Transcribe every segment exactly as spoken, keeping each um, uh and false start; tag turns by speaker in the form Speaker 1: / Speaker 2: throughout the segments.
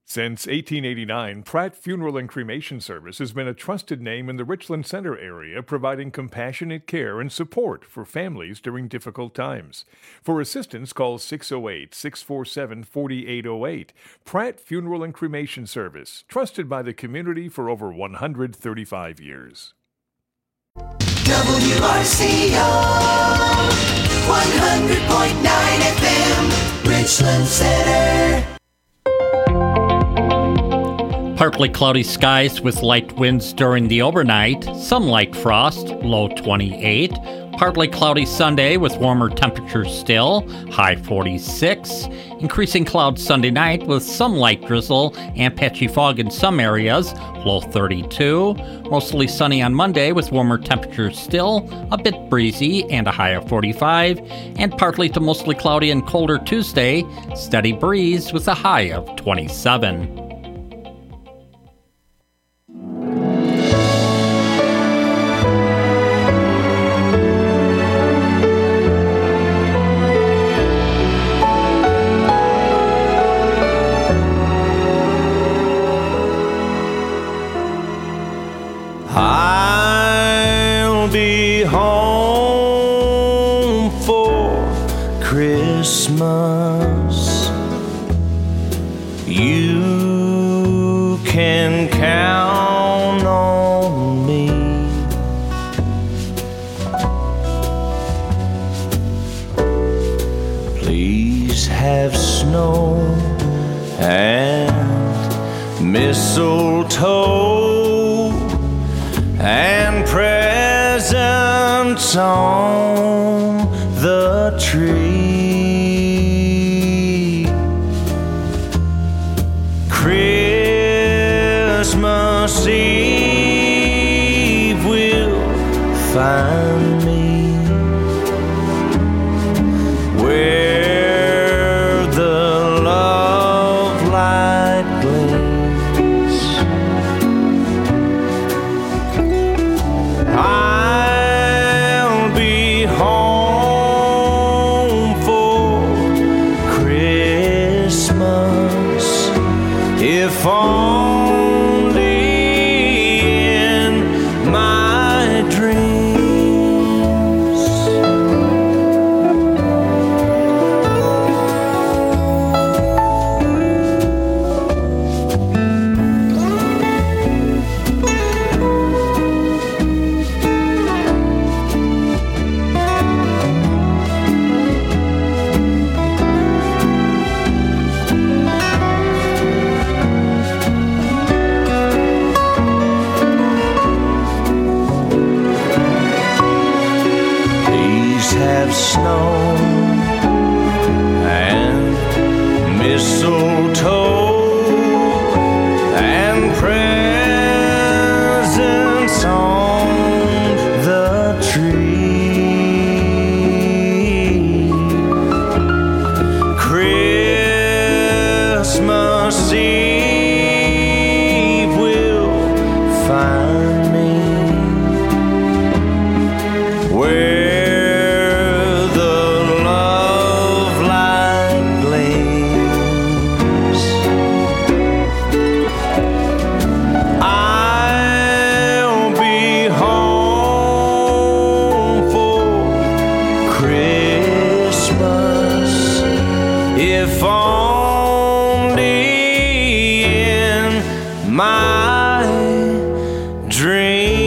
Speaker 1: Since eighteen eighty-nine, Pratt Funeral and Cremation Service has been a trusted name in the Richland Center area, providing compassionate care and support for families during difficult times. For assistance, call six oh eight, six four seven, four eight oh eight. Pratt Funeral and Cremation Service, trusted by the community for over one hundred thirty-five years.
Speaker 2: W R C O one hundred point nine F M, Richland Center.
Speaker 3: Partly cloudy skies with light winds during the overnight, some light frost, low twenty-eight. Partly cloudy Sunday with warmer temperatures still, high forty-six. Increasing clouds Sunday night with some light drizzle and patchy fog in some areas, low thirty-two. Mostly sunny on Monday with warmer temperatures still, a bit breezy and a high of forty-five. And partly to mostly cloudy and colder Tuesday, steady breeze with a high of twenty-seven.
Speaker 4: I'll be home for Christmas. You can count on me. Please have snow and mistletoe and presents on the tree. Christmas Eve will find me where the love light gleams. I'll be home for Christmas, if only in my dreams. Please have snow and mistletoe and presents on the tree. Christmas Eve will find me where the love light gleams. I'll be home for Christmas, if only in my dreams.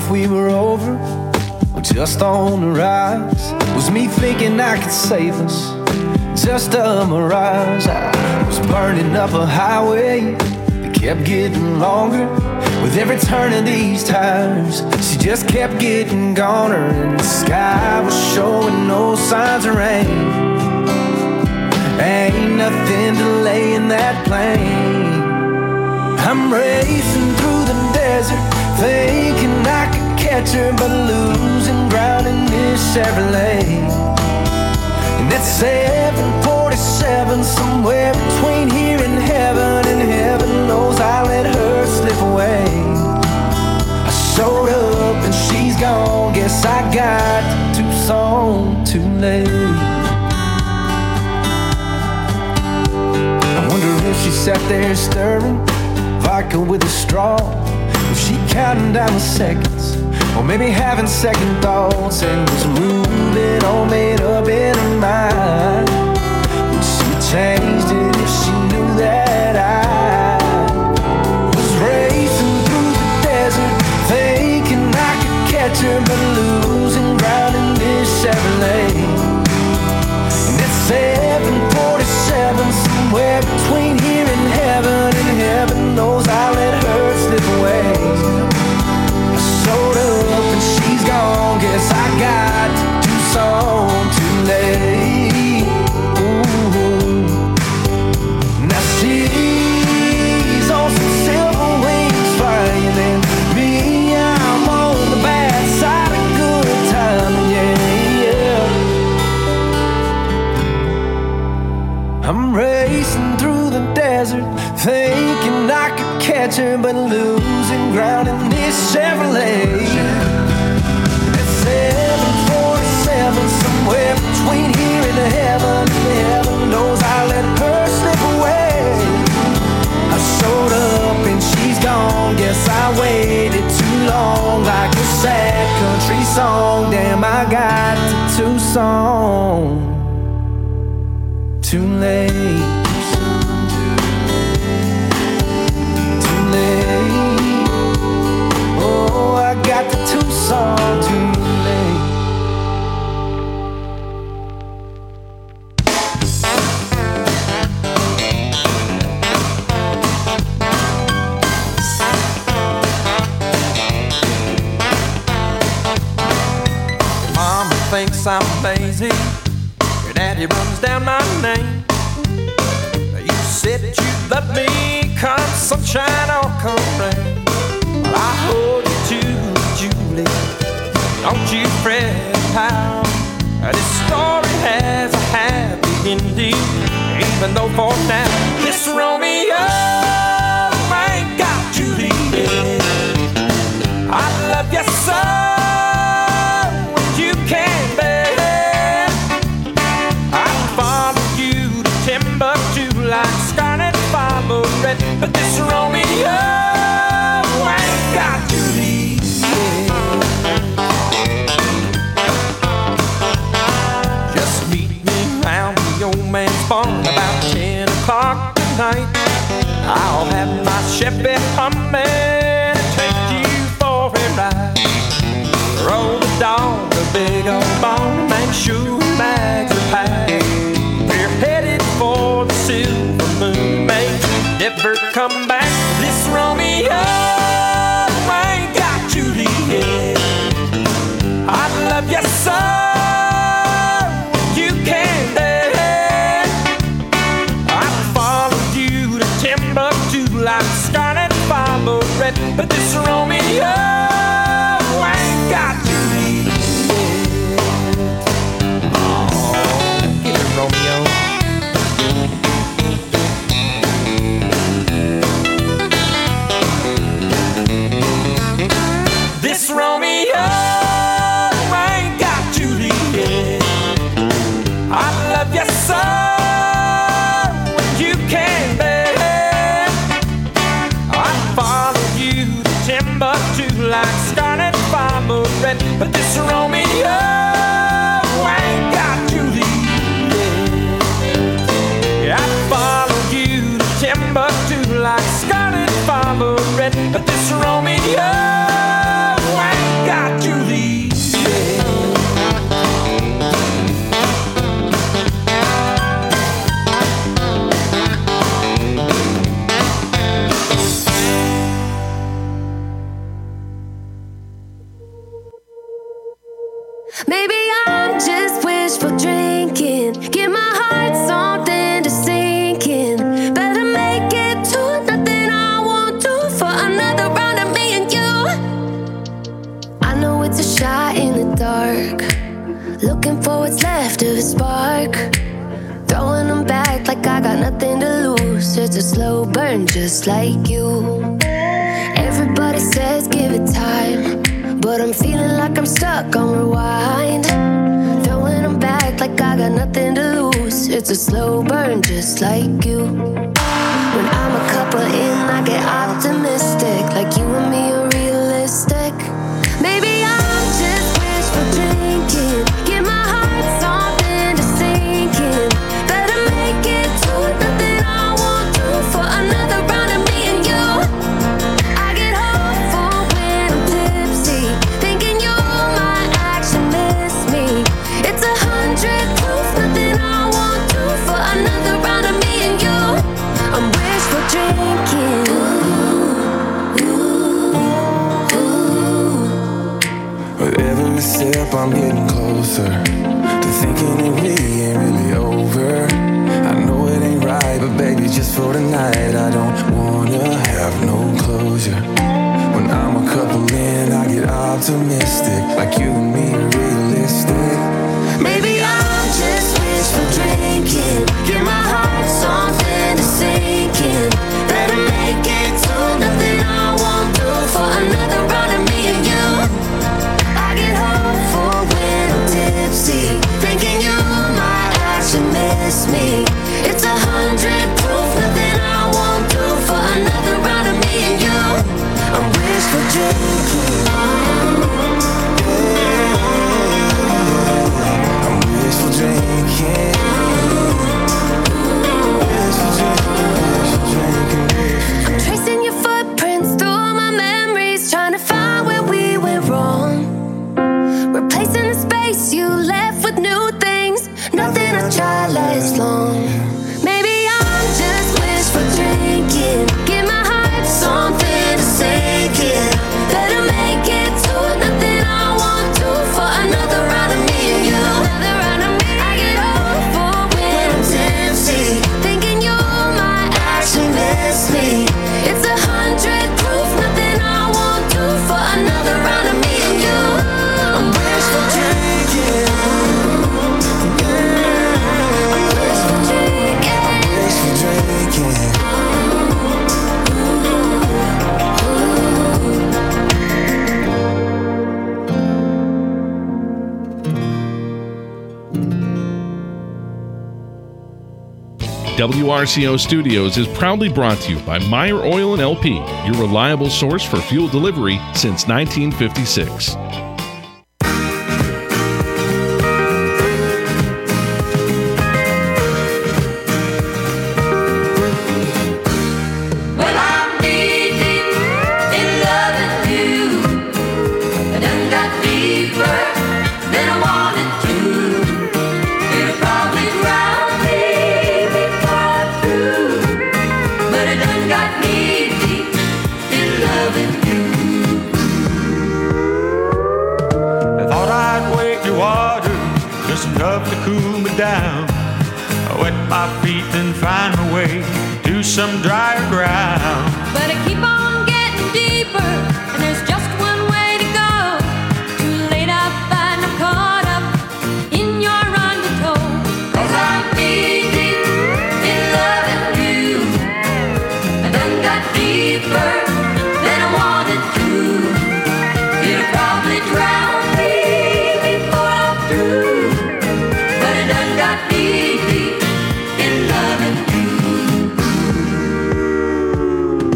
Speaker 4: if we were over or just on the rise? Was me thinking I could save us just a mirage? I was burning up a highway that kept getting longer with every turn of these tires. She just kept getting goner, and the sky was showing no signs of rain. Ain't nothing delaying that plane. I'm racing through the desert, thinking I could catch her, but losing ground in this Chevrolet. And that's seven forty-seven, somewhere between here and heaven, and heaven knows I let her slip away. I showed up and she's gone, guess I got to Tucson too late. I wonder if she sat there stirring vodka with a straw, if she counting down the seconds, or maybe having second thoughts, and was moving all made up in her mind. Would she changed it if she knew that I was racing through the desert, thinking I could catch her, but losing ground in this Chevrolet. And it's seven forty-seven, somewhere between here and heaven, and heaven knows I let her slip away. I showed up and she's gone, guess I got to Tucson too late. Ooh. Now she's on some silver wings flying, and me, I'm on the bad side of good time, yeah, yeah. I'm racing through the desert, thinking I could catch her, but losing ground in this Chevrolet. It's seven forty-seven, somewhere between here and heaven, and heaven knows I let her slip away. I showed up and she's gone, guess I waited too long, like a sad country song. Damn, I got to Tucson too late. Oh, I got to Tucson too late. Mama thinks I'm lazy, your daddy runs down my name. You said you love me, come sunshine or come rain. Well, I hold you to Julie, don't you fret, pal. This story has a happy ending, even though for now this Romeo ain't got Juliet. I love you so, you can't bear. I follow you to Timbuktu like Scarlet followed red, but this Romeo ain't got Juliet. Just meet me round the old man's barn about ten o'clock tonight. I'll have my Chevy humming and take you for a ride. Roll the dog, a big old bone, make sure bags are packed. We're headed for the silver moon, may never come back. This Romeo ain't got Juliet. I love you so, you can't bear. I followed you to Timbuktu like Scarlet followed red, but this Romeo ain't got Juliet. Oh, get it, Romeo. This Romeo ain't got Juliet. I love you so, you can't bear. I followed you to Timbuktu like Scarlet followed red, but this Romeo ain't got Juliet. I followed you to Timbuktu like Scarlet followed red, but this Romeo ain't
Speaker 5: gift of a spark, throwing them back like I got nothing to lose. It's a slow burn just like you. Everybody says give it time, but I'm feeling like I'm stuck on rewind. Throwing them back like I got nothing to lose. It's a slow burn just like you. When I'm a couple in, I get optimistic, like you and me are realistic. Maybe I'm just wishful drinking, give my heart something to sink in. Better make it to nothing I won't do for another round of me and you. I get hopeful when I'm tipsy, thinking you might actually miss me. It's a hundred proof, nothing I won't do for another round of me and you. I'm wishful drinking. Ooh, ooh, ooh.
Speaker 4: With every sip I'm getting closer to thinking it really ain't really over. I know it ain't right, but baby, just for tonight I don't wanna have no closure. When I'm a couple in, I get optimistic, like you and me are realistic.
Speaker 5: Maybe I'm just wishful drinking, give my heart something to sink in. Better make it to nothing I won't do for another round of me and you. I get hopeful when I'm tipsy, thinking you might actually miss me. It's a hundred proof, nothing I won't do for another round of me and you. I'm wishful drinking.
Speaker 4: I'm wishful drinking. Wishful drinking, wishful drinking.
Speaker 5: Tracing your footprints through my memories, trying to find where we went wrong. Replacing the space you left with new things, nothing I try lasts long. Maybe I'm just wishful drinking, give my heart something to sink in. Better make it to nothing I won't do for another round of me and you. Another round of me. I get hopeful when I'm tipsy, thinking you might actually miss me. It's a hundred proof, nothing I won't do for another round of me and you. I'm wishful drinking. I'm wishful drinking.
Speaker 4: Wishful drinking.
Speaker 6: W R C O Studios is proudly brought to you by Meyer Oil and L P, your reliable source for fuel delivery since nineteen fifty-six.
Speaker 2: Well, I'm deep in loving you. I done got deeper than I wanted to. It'll probably drown me before I'm through. But I done got me deep in loving you.
Speaker 7: I thought I'd wade the water just enough to cool me down. I wet my feet and find my way to some drier ground.
Speaker 8: But I keep on getting deeper, and there's just one way to go. Too late I find I'm caught up in your undertow.
Speaker 2: 'Cause I'm deep, deep in loving you. I done got deeper than I wanted to. It'll probably drown me before I'm through. But I done got deep, deep in loving you.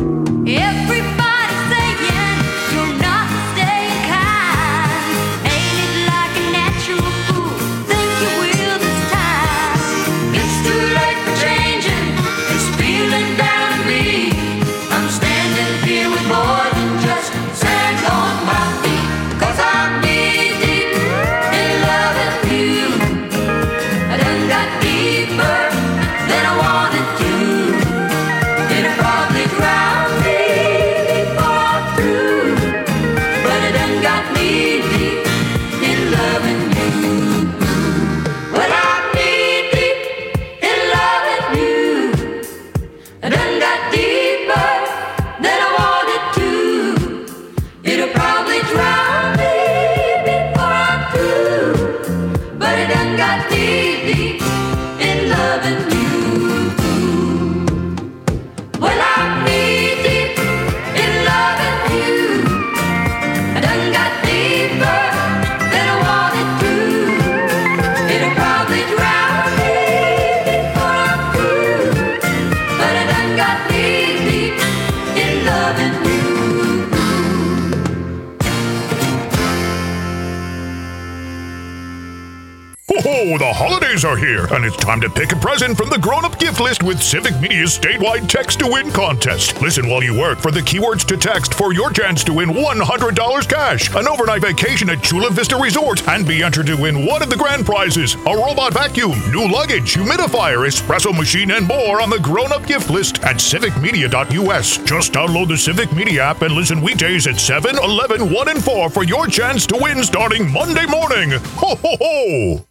Speaker 9: holidays are here, and it's time to pick a present from the grown-up gift list with Civic Media's statewide Text to Win contest. Listen while you work for the keywords to text for your chance to win one hundred dollars cash, an overnight vacation at Chula Vista Resort, and be entered to win one of the grand prizes, a robot vacuum, new luggage, humidifier, espresso machine, and more on the grown-up gift list at civic media dot u s. Just download the Civic Media app and listen weekdays at seven, eleven, one, and four for your chance to win starting Monday morning. Ho, ho, ho!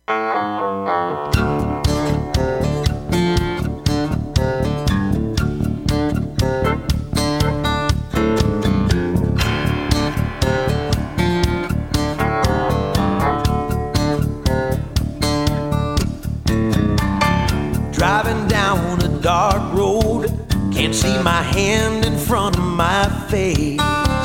Speaker 10: Driving down a dark road, can't see my hand in front of my face.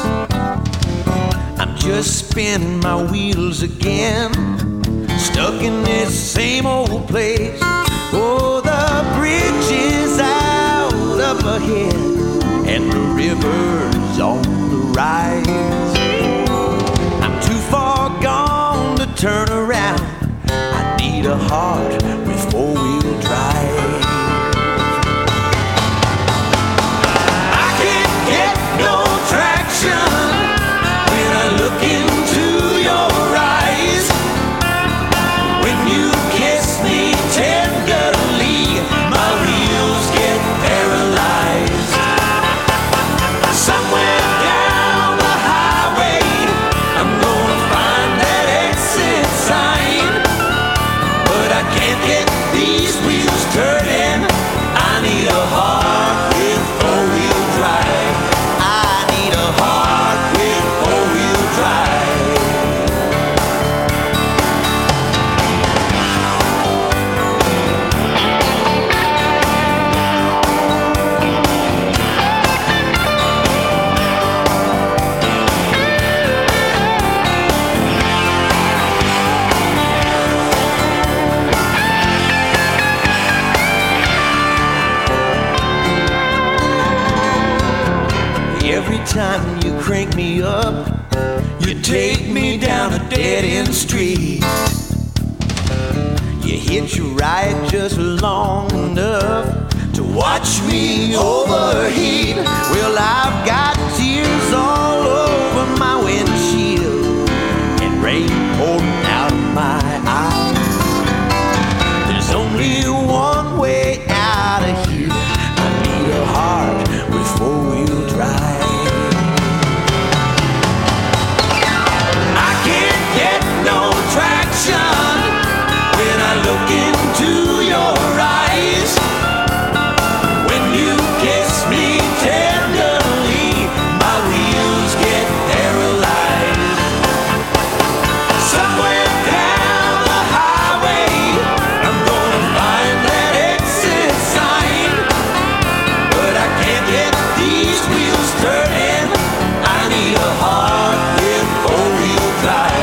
Speaker 10: I'm just spinning my wheels again, stuck in this same old place. Oh, the bridge is out up ahead, and the river's on the rise. I'm too far gone to turn around, I need a heart with four-wheel drive. I can't get no traction when I look into your eyes. When you kiss me tenderly, my wheels get paralyzed. Somewhere down the highway, I'm gonna find that exit sign, but I can't get these wheels turning. I need a heart with four-wheel drive. I need a heart with four-wheel drive. Every time you crank me up, you take me down a dead-end street. You hitch a ride just long enough to watch me overheat. Well, I've got tears all over my windshield and rain pouring out of my eyes. There's only one way out of here. I need a heart with four-wheel drive. Get no traction when I look into your eyes. When you kiss me tenderly, my wheels get paralyzed. Somewhere down the highway, I'm gonna find that exit sign, but I can't get these wheels turning. I need a heart with four-wheel drive.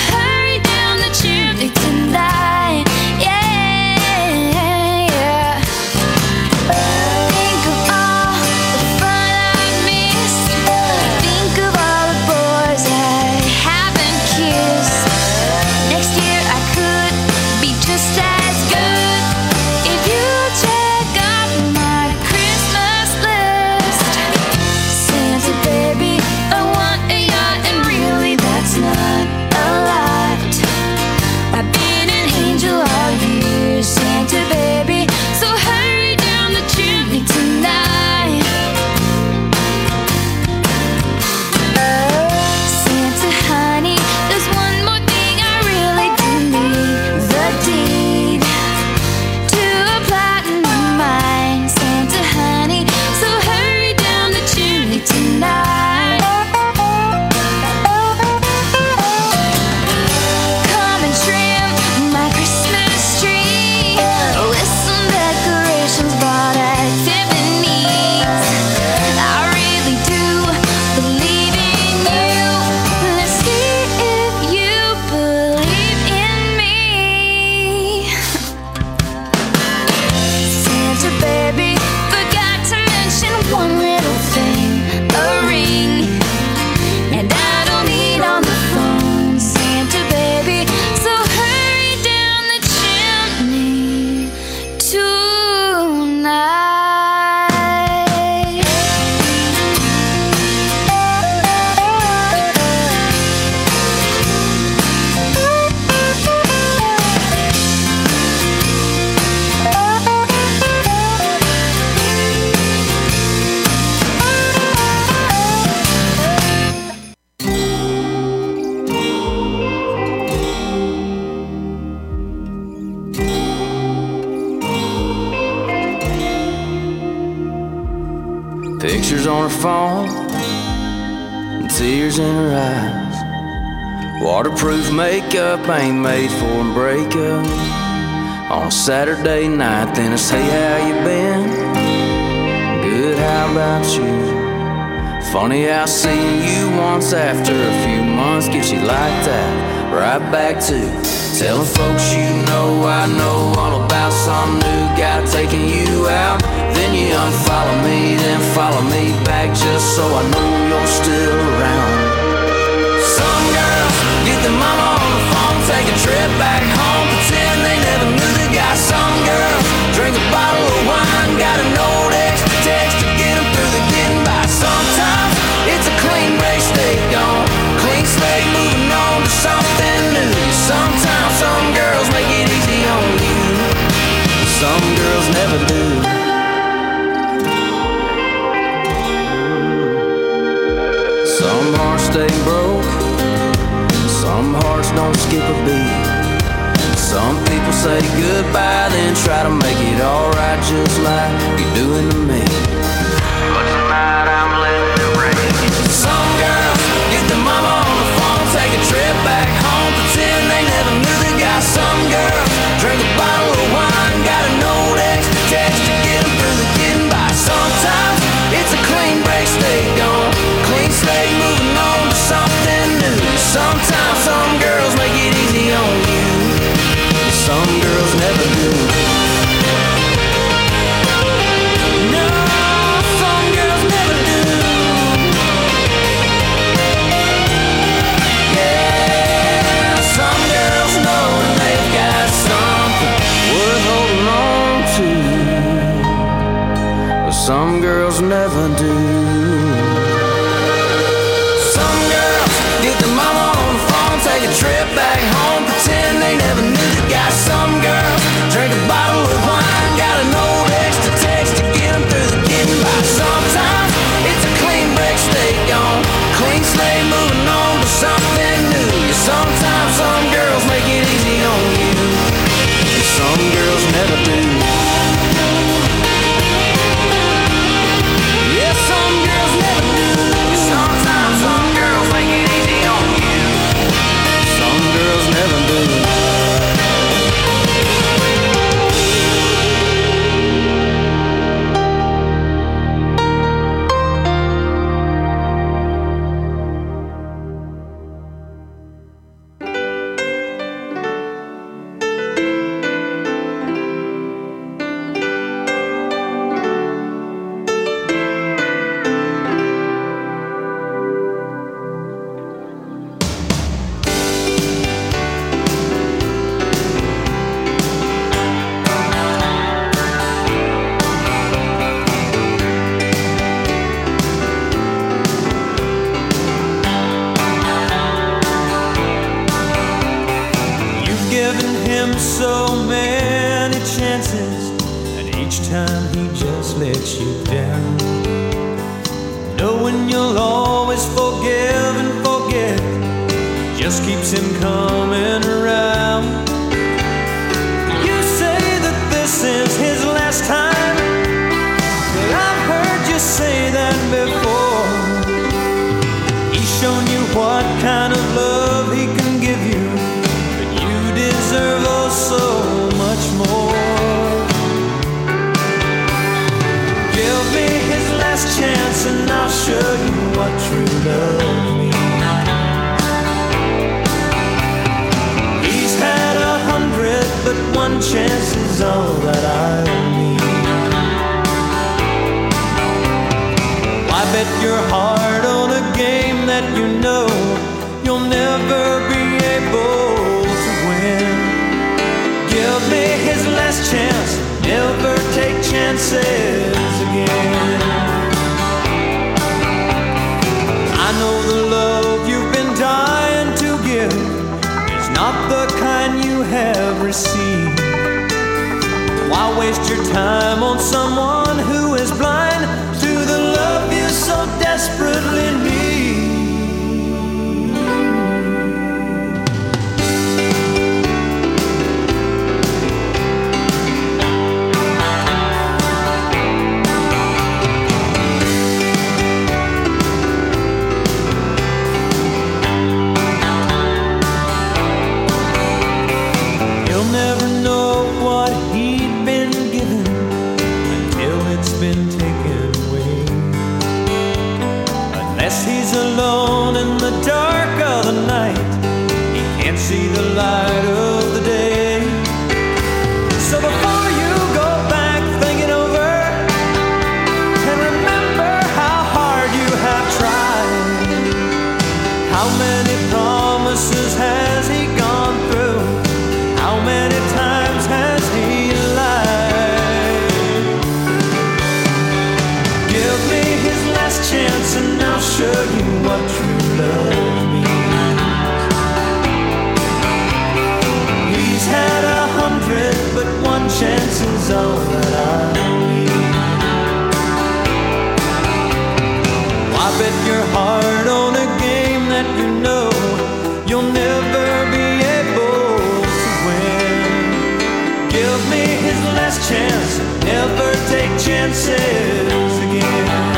Speaker 5: Tonight, yeah, yeah.
Speaker 4: Pictures on her phone and tears in her eyes. Waterproof makeup ain't made for a breakup. On a Saturday night, then it's hey, how you been? Good, how about you? Funny how seeing you once after a few months gets you like that. Right back to telling folks you know I know all about some new guy taking you out. Then you unfollow me, then follow me back just so I know you're still around. Some girls get their mama on the phone, take a trip back home, pretend they never knew the guy. Some girls drink a bottle of wine, got a note extra text to get them through the getting by. Sometimes it's a clean break, stay gone, clean slate, moving on to something new. Sometimes some girls make it easy on you, some girls never do. Some hearts stay broke, some hearts don't skip a beat. Some people say goodbye, then try to make it alright just like you're doing to me. But tonight I'm letting it rain. Some girls get their mama on the phone, take a trip back home, pretend they never knew the guy. Some girls drink a bottle of wine, got a note extra text to get them through the getting by. Sometimes it's a clean break, stay gone, clean slate, moving on to something new. Sometimes some girls make it easy on you, some girls never do. No, some girls never do. Yeah, some girls know that they've got something worth holding on to, but some girls never do. Some girls get their mama on the phone, take a trip back home, pretend they never knew the guy. Some girls drink a bottle of wine, got a note extra text to get them through the getting by. Sometimes it's a clean break, stay gone, clean slate, moving on to something new. Sometimes some girls make it easy on you, some girls never do. Yeah, some girls never do. Sometimes some girls make it easy on you, some girls never do.
Speaker 10: is all that I need. I bet your heart on a game that you know you'll never be able to win. Give me his last chance, never take chances again.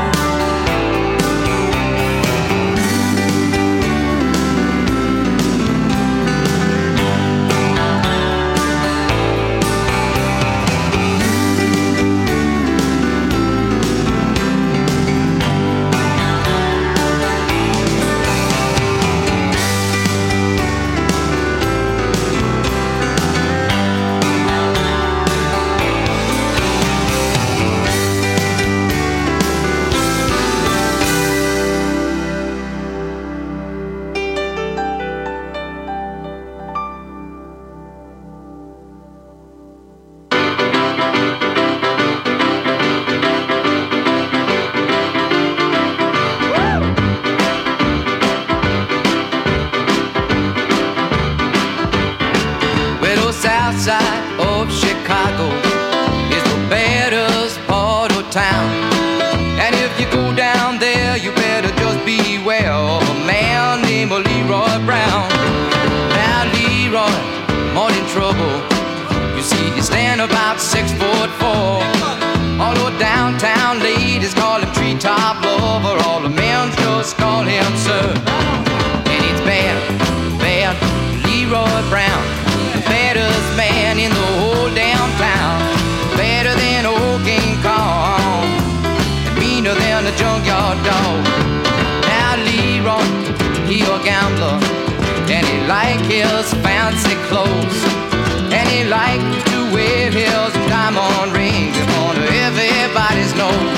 Speaker 11: About six foot four. Although downtown ladies call him treetop lover, all the men just call him sir. And it's bad, bad Leroy Brown, the baddest man in the whole downtown. Better than old King Kong, and meaner than a junkyard dog. Now Leroy, he a gambler, and he like his fancy clothes, and he like to wear his diamond rings on everybody's nose.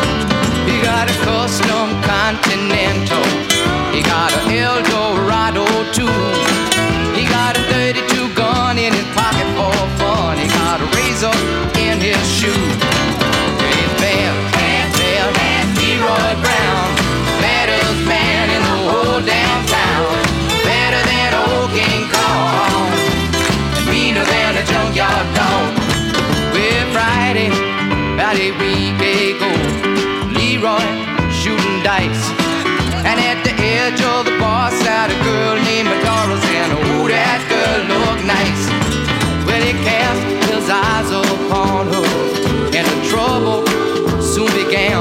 Speaker 11: He got a custom Continental, he got an Eldorado too. He got a thirty-two gun in his pocket for fun. He got a razor in his shoe. It's bad, bad, bad, bad Leroy Brown, baddest man in the whole downtown. Better than old King Kong, meaner than a junkyard dog. Well, Friday, about a week ago, Leroy shooting dice, and at the edge of the bar sat a girl named Doris, and oh, that girl looked nice. Well, he cast his eyes upon her, and the trouble soon began.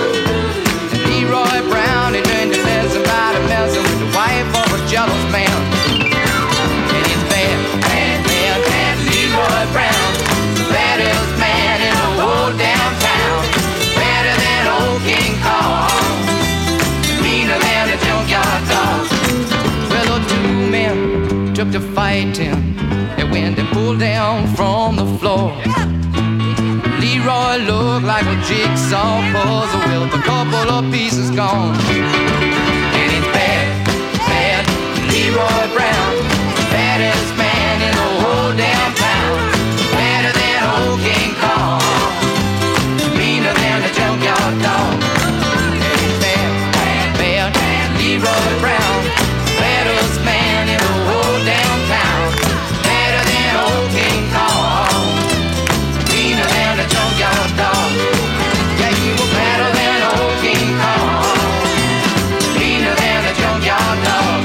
Speaker 11: And Leroy Brown, he learned to learn somebody messing with the wife of a jealous man. And it's bad, bad, bad, bad Leroy Brown, the baddest man in the whole downtown. Better than old King Kong, meaner than a junkyard dog. Well, the two men took to fighting, and when they pulled down from the floor, Leroy looked like a jigsaw puzzle with a couple of pieces gone. And it's bad, bad Leroy Brown, baddest man in the whole downtown. Better than old King Kong, meaner than a junkyard dog. And it's bad, bad, bad, bad Leroy Brown, baddest man in the whole downtown. Better than old King Kong, meaner than a junkyard dog. Yeah, he was better than old King Kong, meaner than a junkyard dog.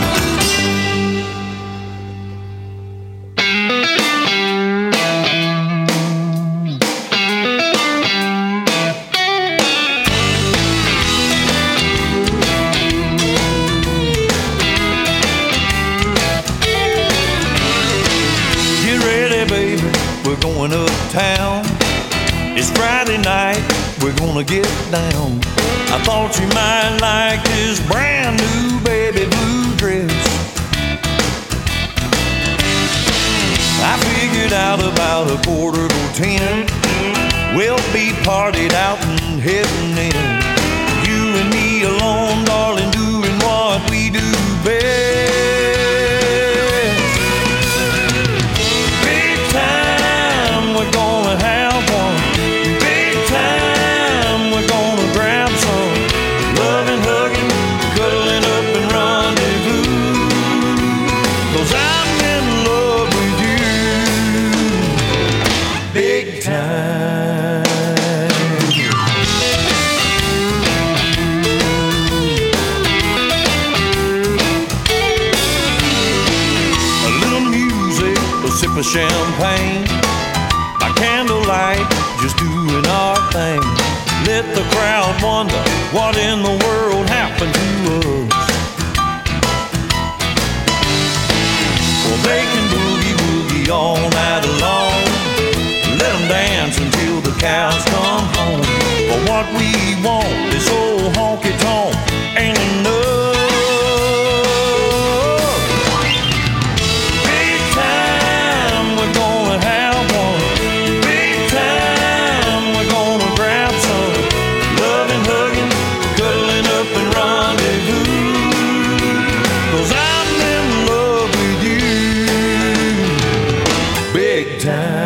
Speaker 10: Get ready, baby, we're going uptown. It's Friday night, we're gonna get down. I thought you might like this brand new baby blue dress. I figured out about a quarter to ten. We'll be partied out and heading in. You and me alone, darling, doing what we do best. Big time, we're gonna have one. Big time, we're gonna grab some. Loving, hugging, cuddling up and rendezvous. 'Cause I'm in love with you. Big time. sip of champagne by candlelight, just doing our thing. Let the crowd wonder what in the world happened to us. Well, they can boogie woogie all night long. Let them dance until the cows come home. But what we want, this old honky tonk, ain't enough. Big time, we're gonna have one. Big time, we're gonna grab some. Loving, hugging, cuddling up and rendezvous. 'Cause I'm in love with you. Big time.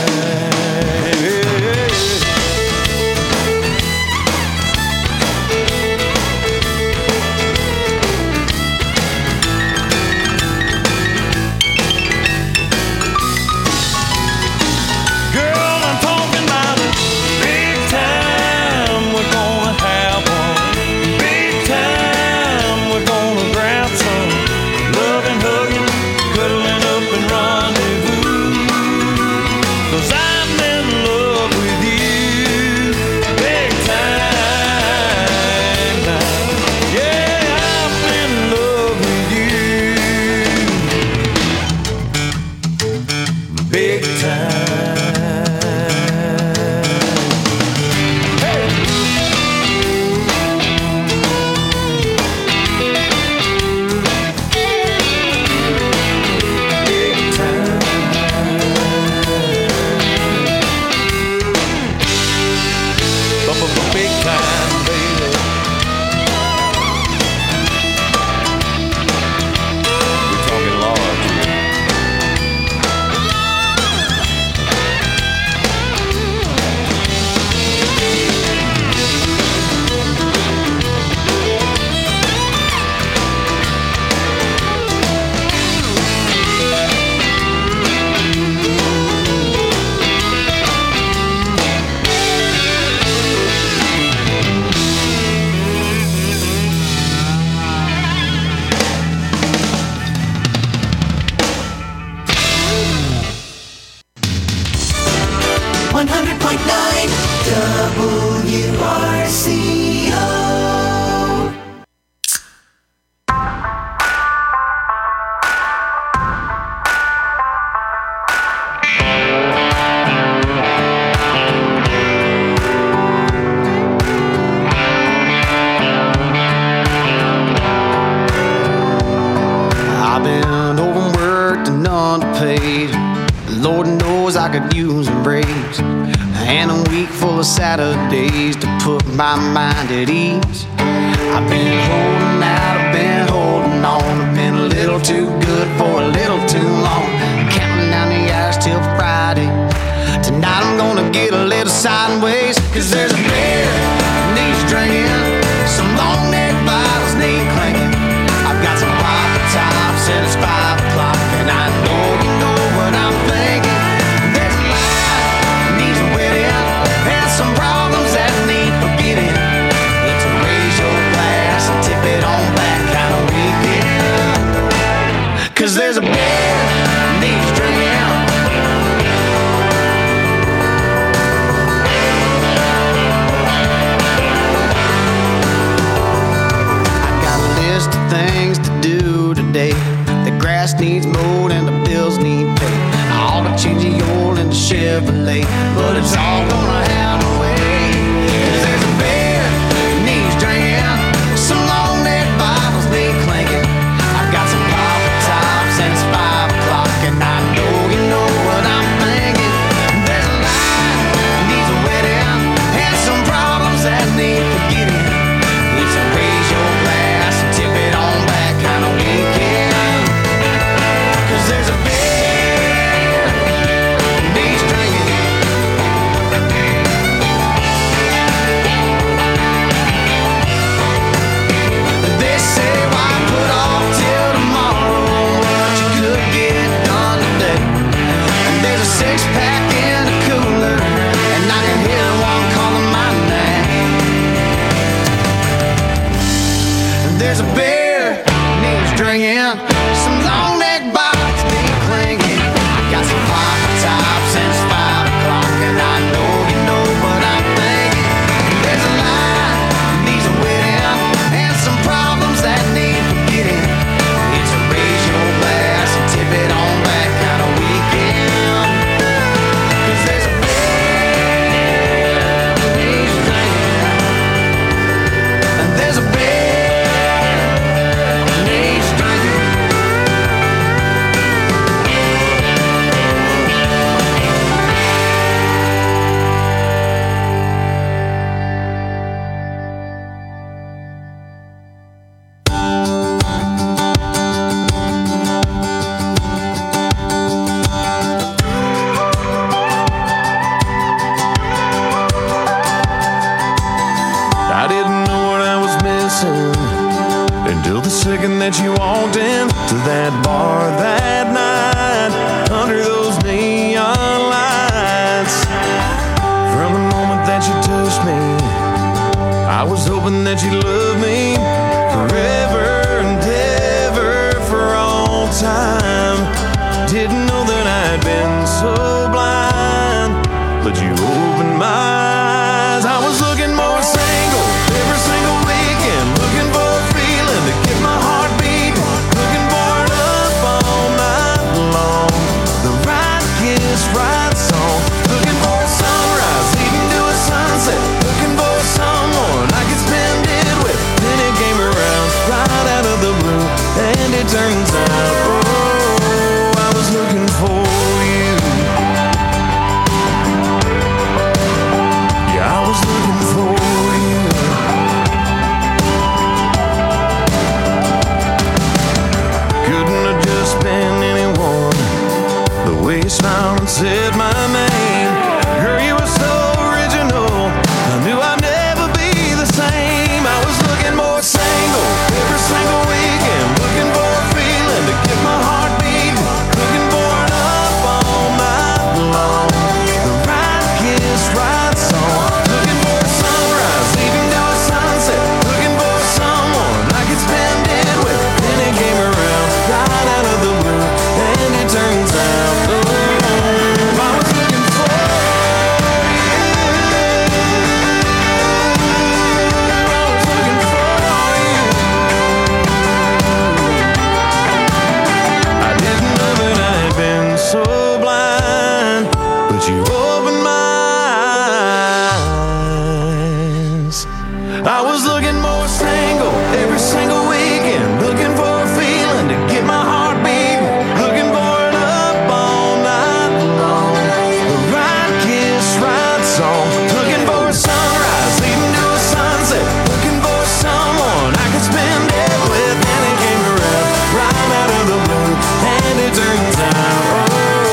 Speaker 2: one hundred point nine W R C O.
Speaker 12: I've been overworked and underpaid. Lord knows I could use a raise, and a week full of Saturdays to put my mind at ease. I've been holding out, I've been holding on. I've been a little too good for a little too long. Counting down the hours till Friday. Tonight I'm gonna get a little sideways, 'cause there's a beer that needs drinking, some long neck bottles need clinking. I've got some pop tops and it's five o'clock, and I know you know what I'm thinking. There's a line that needs a wedding, and some problems that need forgetting. It's a raise your glass and tip it on back kind of weekend. 'Cause there's a beer that needs drinking. Things to do today. The grass needs mowed and the bills need paid. I ought to change the oil into Chevrolet, but it's all gonna have to wait. 'Cause there's a beer that needs drinking, some long neck bottles need clinking. I've got some pop tops and it's five o'clock, and I know you know what I'm thinking. There's a line that needs a wedding, and some problems that need forgetting. It's a raise your glass and tip it on back kind of weekend. 'Cause there's a beer that needs drinking.
Speaker 10: way you smiled and said my name. Girl, you were so original. I knew I'd never be the same. I was looking more single every single weekend, looking for a feeling to get my heart beating, looking for it up all night long. The right kiss, right song, looking for a sunrise, even to a sunset, looking for someone I could spend it with. Then it came around, right out of the blue, and it turns out, oh, I was looking for so blind, but you opened my eyes. I was looking more single every single weekend, looking for a feeling to get my heart beating, looking for it up all night long. The right kiss, right song, looking for a sunrise, leading to a sunset, looking for someone I could spend it with. And it came around right out of the blue, and it turns out, oh,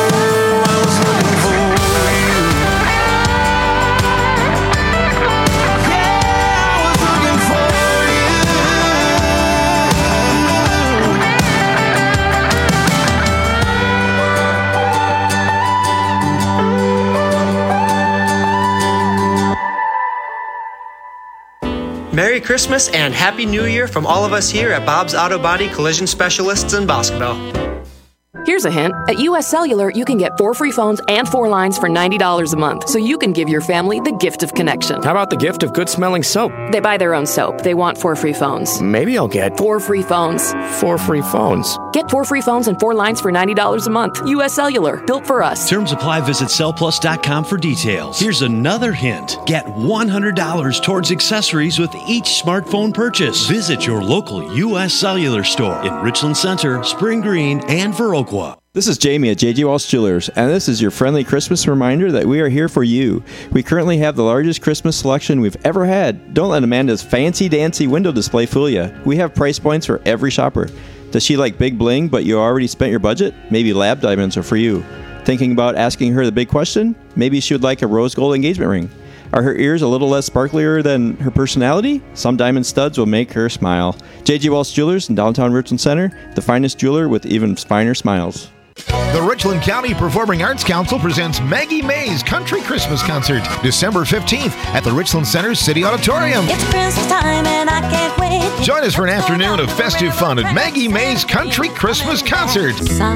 Speaker 13: Merry Christmas and Happy New Year from all of us here at Bob's Auto Body Collision Specialists in Boscoville.
Speaker 14: Here's a hint. At U S Cellular, you can get four free phones and four lines for ninety dollars a month, so you can give your family the gift of connection.
Speaker 15: How about the gift of good-smelling soap?
Speaker 14: They buy their own soap. They want four free phones.
Speaker 15: Maybe I'll get
Speaker 14: four free phones.
Speaker 15: Four free phones.
Speaker 14: Get four free phones and four lines for ninety dollars a month. U S Cellular, built for us.
Speaker 16: Terms apply. Visit cell plus dot com for details. Here's another hint. Get one hundred dollars towards accessories with each smartphone purchase. Visit your local U S Cellular store in Richland Center, Spring Green, and Viroqua.
Speaker 17: This is Jamie at J G Walsh Jewelers, and this is your friendly Christmas reminder that we are here for you. We currently have the largest Christmas selection we've ever had. Don't let Amanda's fancy-dancy window display fool you. We have price points for every shopper. Does she like big bling, but you already spent your budget? Maybe lab diamonds are for you. Thinking about asking her the big question? Maybe she would like a rose gold engagement ring. Are her ears a little less sparklier than her personality? Some diamond studs will make her smile. J G Walsh Jewelers in downtown Richland Center, the finest jeweler with even finer smiles.
Speaker 18: The Richland County Performing Arts Council presents Maggie Mae's Country Christmas Concert, December fifteenth at the Richland Center City Auditorium.
Speaker 2: It's Christmas time and I can't wait.
Speaker 18: Join us for an afternoon of festive fun at Maggie Mae's Country Christmas Concert.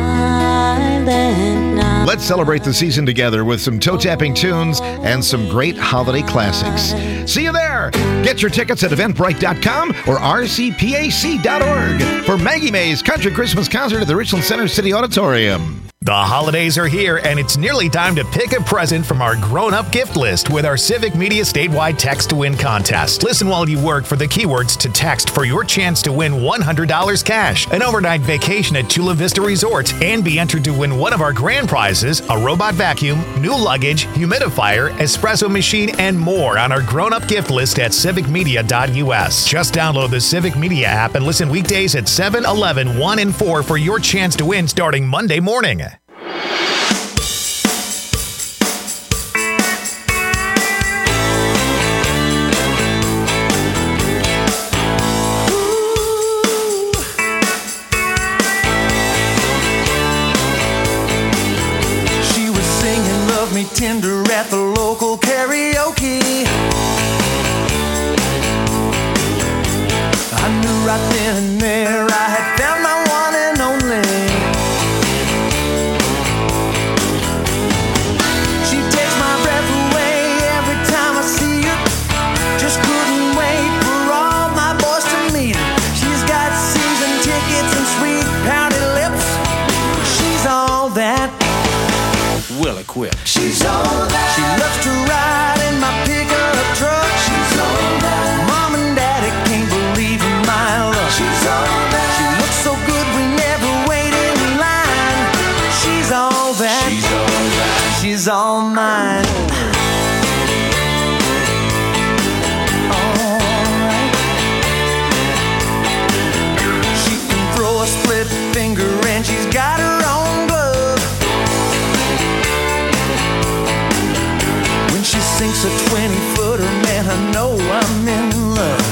Speaker 2: Silent night.
Speaker 18: Let's celebrate the season together with some toe-tapping tunes and some great holiday classics. See you there! Get your tickets at eventbrite dot com or r c p a c dot org for Maggie Mae's Country Christmas Concert at the Richland Center City Auditorium.
Speaker 19: The holidays are here, and it's nearly time to pick a present from our grown-up gift list with our Civic Media statewide text to win contest. Listen while you work for the keywords to text for your chance to win one hundred dollars cash, an overnight vacation at Chula Vista Resort, and be entered to win one of our grand prizes, a robot vacuum, new luggage, humidifier, espresso machine, and more on our grown-up gift list at civic media dot u s. Just download the Civic Media app and listen weekdays at seven, eleven, one, and four for your chance to win starting Monday morning.
Speaker 10: Tender at the local karaoke. I knew right then and there I had found my one and only. She takes my breath away every time I see her. Just couldn't wait for all my boys to meet her. She's got season tickets and sweet pouty lips. She's all that
Speaker 15: well equipped.
Speaker 10: She's all that. She loves to ride in my pickup truck. She's all that. Mom and Daddy can't believe in my luck. She's all that. She looks so good we never wait in line. She's all that. She's all that. She's all mine. Alright. She can throw a split finger and she's got her own glove. thinks a twenty-footer, man, I know I'm in love.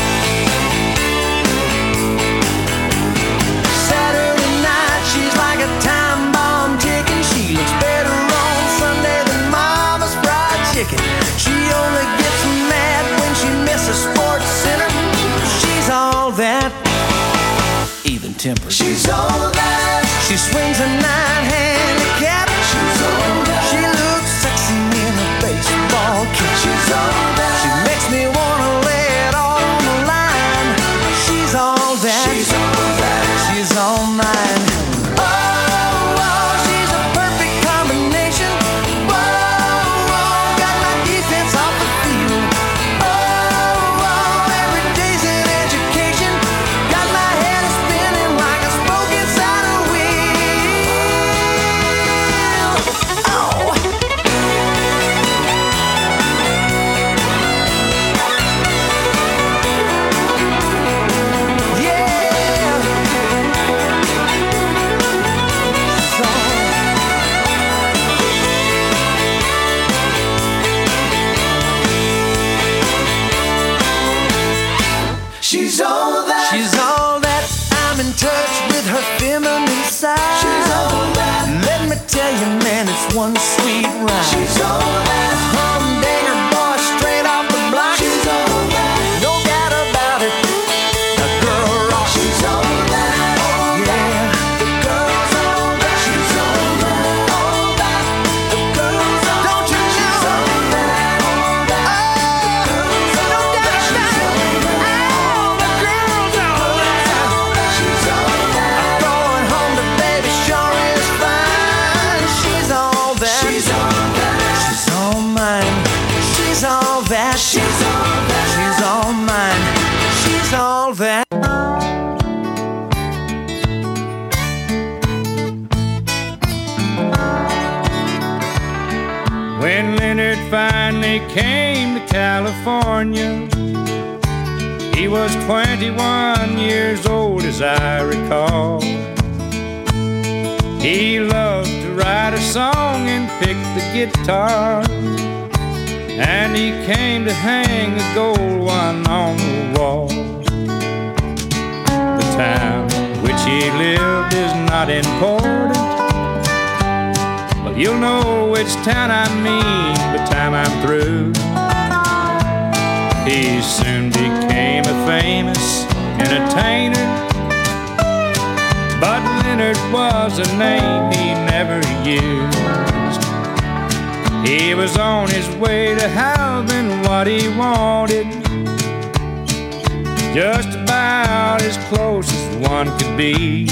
Speaker 10: Saturday night, she's like a time bomb ticking. She looks better on Sunday than Mama's fried chicken. She only gets mad when she misses Sports Center. She's all that, even tempered. She's all that. She swings a nine-handed cap. She's all that. She looks sexy in a baseball cap. She's all that. She makes me wanna lay it all on the line. She's all that. She's all that. She's all mine. Oh, oh, she's a perfect combination. Whoa, whoa, got my defense off the field. Oh, oh, every day's an education. Got my head spinning like a spoke inside a wheel. Oh. She's all that. She's all that. I'm in touch with her feminine side. She's all that. Let me tell you, man, it's one sweet ride. She's all that. Humdinger boy, straight off the block. She's all that. No doubt about it. A girl rock. She's all that. All yeah. The girl's all that. She's all that. All that. The girl's all Don't you know? She's all that. All that. Oh, no doubt about it. That. She's all that. She's all mine. She's all that.
Speaker 20: When Leonard finally came to California, he was twenty-one years old, as I recall. He loved to write a song and pick the guitar, and he came to hang a gold one on the wall. The town which he lived is not important, but you'll know which town I mean by the time I'm through. He soon became a famous entertainer, but Leonard was a name he never used. He was on his way to having what he wanted, just about as close as one could be.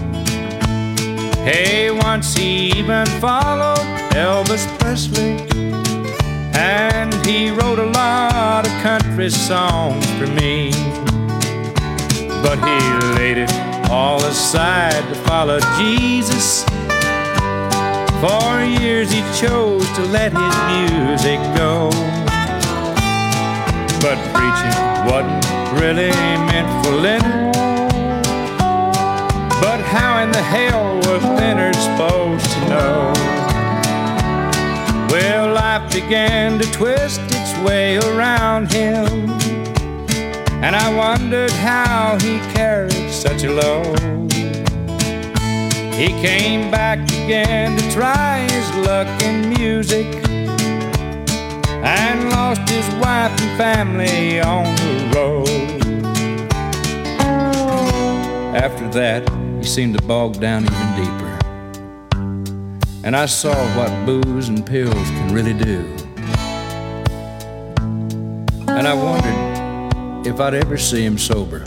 Speaker 20: Hey, once he even followed Elvis Presley, and he wrote a lot of country songs for me. But he laid it all aside to follow Jesus. For years he chose to let his music go, but preaching wasn't really meant for Leonard. But how in the hell was Leonard supposed to know? Well, life began to twist its way around him, and I wondered how he carried such a load. He came back again to try his luck in music, and lost his wife and family on the road. After that, he seemed to bog down even deeper, and I saw what booze and pills can really do. And I wondered if I'd ever see him sober.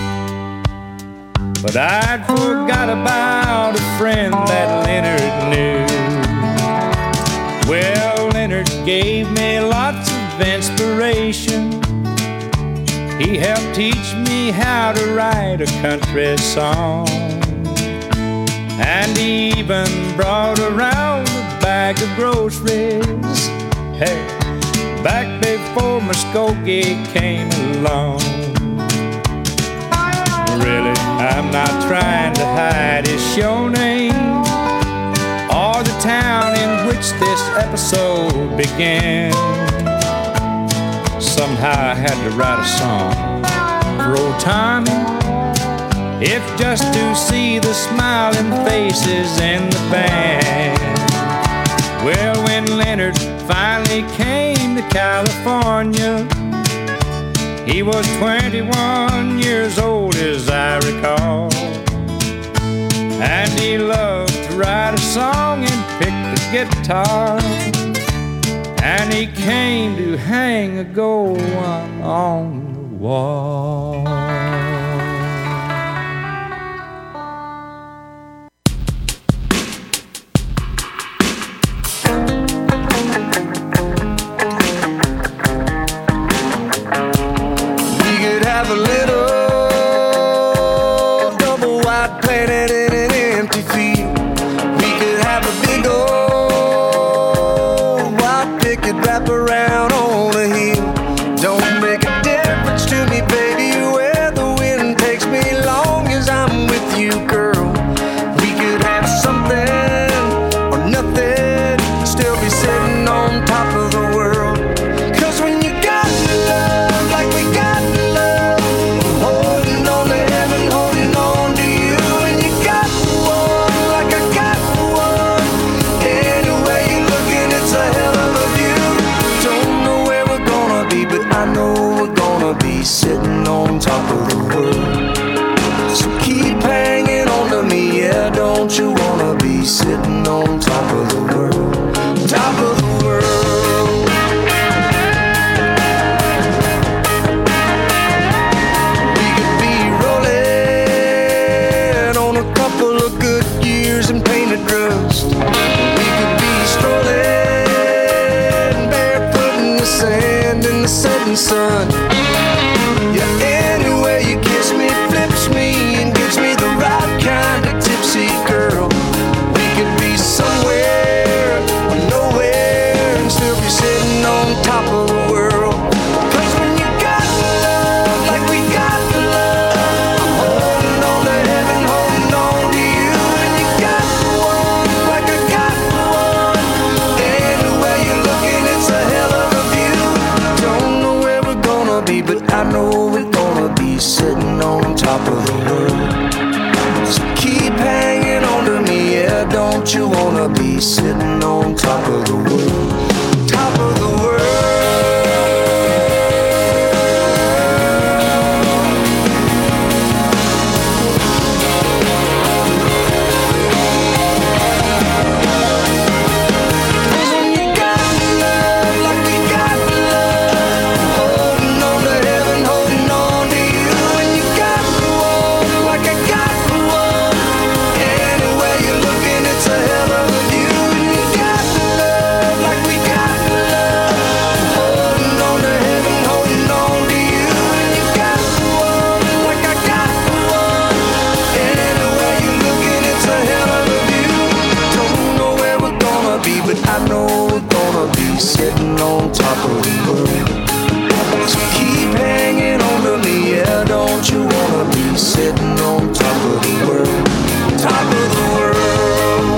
Speaker 20: But I'd forgot about a friend that Leonard knew. Well, Leonard gave me lots of inspiration. He helped teach me how to write a country song, and he even brought around a bag of groceries, hey, back before Muskogee came along. Really, I'm not trying to hide his show name or the town in which which this episode began. Somehow I had to write a song for old Tommy, if just to see the smiling faces in the band. Well, when Leonard finally came to California, he was twenty-one years old, as I recall, and he loved to write a song and pick the guitar, and he came to hang a gold one on the wall.
Speaker 10: A little double wide planet in an empty field. We could have a big old white picket wrap around on a hill. Don't make a difference to me, baby, where the wind takes me, long as I'm with you, girl. We could have something or nothing, still be sitting on top of the world. 'Cause when you got love like we got love, holding on to heaven, holding on to you, and you got one like I got one. Anyway you're looking, it's a hell of a view. Don't know where we're gonna be, but I know we're gonna be sitting on top of the world. So keep hanging on to me, yeah, don't you wanna be sitting on top of the world, top of the world. And painted rust. We could be strolling barefoot in the sand in the setting sun. Yeah, anyway you kiss me, flips me, and gives me the right kind of tipsy, girl. We could be somewhere or nowhere and still be sitting on top of the world. 'Cause when you got love like we got love, I'm holding on to heaven, holding on to you. But I know we're gonna be sitting on top of the world. So keep hanging on to me, yeah, don't you wanna be sitting on top of the world, top of the world. I know we're gonna be sitting on top of the world. So keep hanging on to me, yeah, don't you wanna be sitting on top of the world, top of the world.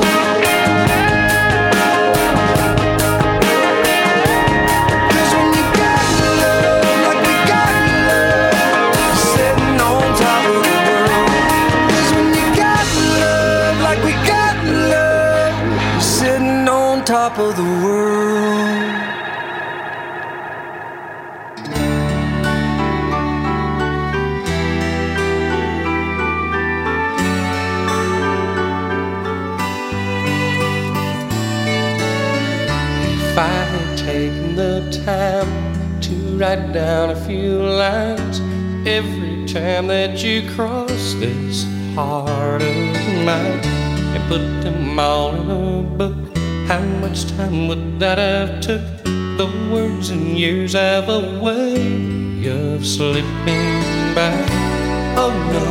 Speaker 10: 'Cause when you got love like we got love, sitting on top of the world. 'Cause when you got love like we got love, sitting on top of the world.
Speaker 21: If I had taken the time to write down a few lines every time that you cross this heart of mine and put them all in a book, how much time would that have took? The words and years have a way of slipping by. Oh no,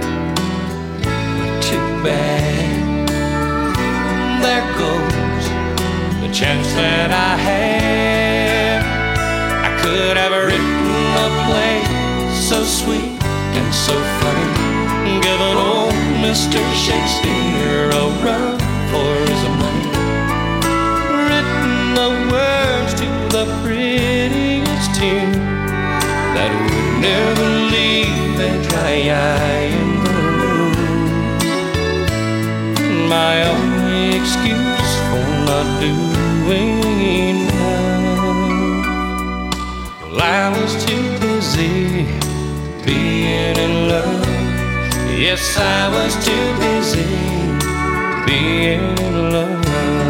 Speaker 21: too bad. There goes the chance that I had. I could have written a play so sweet and so funny, given old Mister Shakespeare a run for his money. doing now. Well, I was too busy being in love. Yes, I was too busy being in love.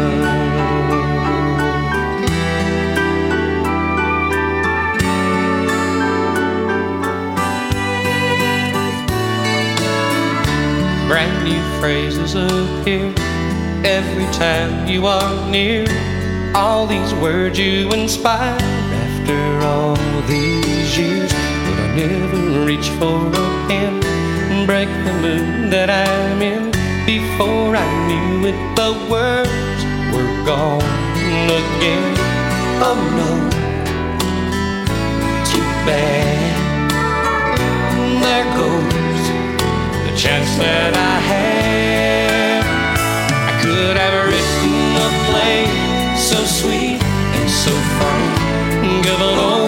Speaker 21: Brand new phrases appear every time you are near. All these words you inspire after all these years. But I never reach for a pen and break the mood that I'm in. Before I knew it, the words were gone again. Oh no, too bad. There goes the chance that I had. I could have written a play so sweet